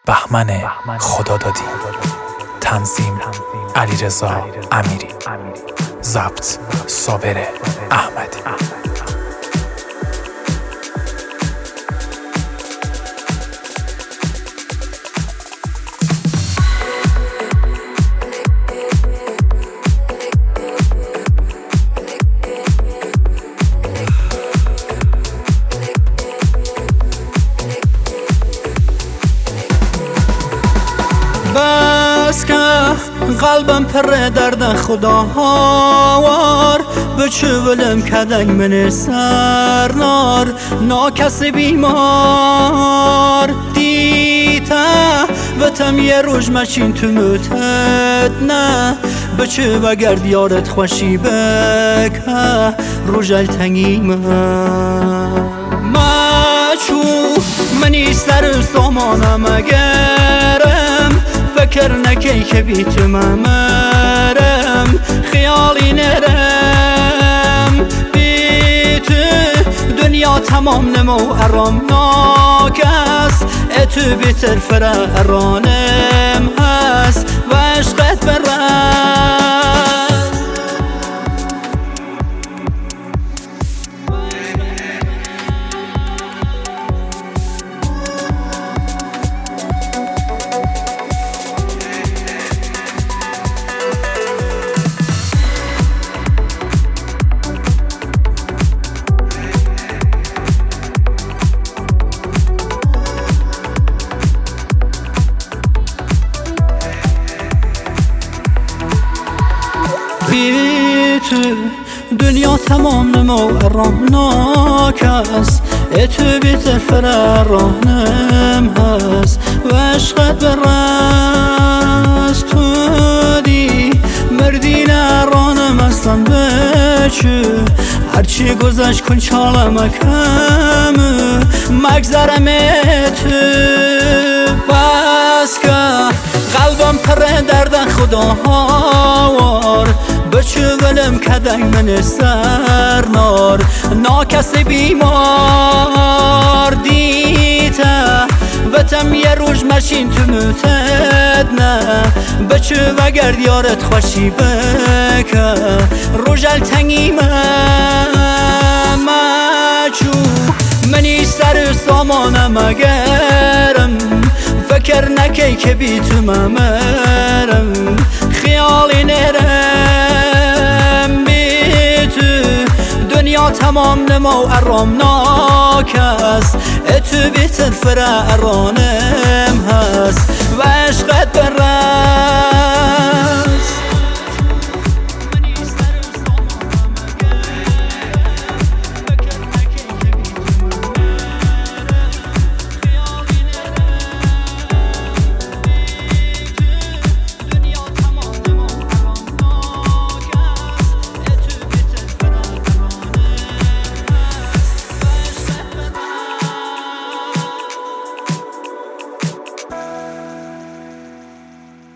بهمن خدادادی. تنظیم علیرضا امیری. ضبط صابر احمدی. بس که قلبم پر درد خداوار بچه ولم کدنگ من سرنار ناکس بیمار دیتا وتم یه روش مچین تو متد نه بچه وگر دیارت خوشی بکه روژل تنگی مچو منی سر سامانم اگرم فکر نکی که بی تو ممرم خیالی نرم بی تو دنیا تمام نمو ارام ناکس اتو بیتر فرارانم هست و عشقت برم بی تو دنیا تمام نمو ارام ناکس اتو بیتر فرارانم هست و عشقت برست تو دی مردین ارانم اصلا بچه هرچی گذشت کن چالم کم مگذرم تو بس که قلبم پر درد خداوار بچه ولم کدنگ من سرنار ناکس بیمار دیتا وتم یه روش مشین تو متد نه بچه وگر دیارت خوشی بکه روژل تنگی مچو منی سر سامانم اگرم فکر نکی که بی تو ممرم خیالی نرم بی تو دنیا تمام نمو ارام ناکس اتو بیتر فرارانم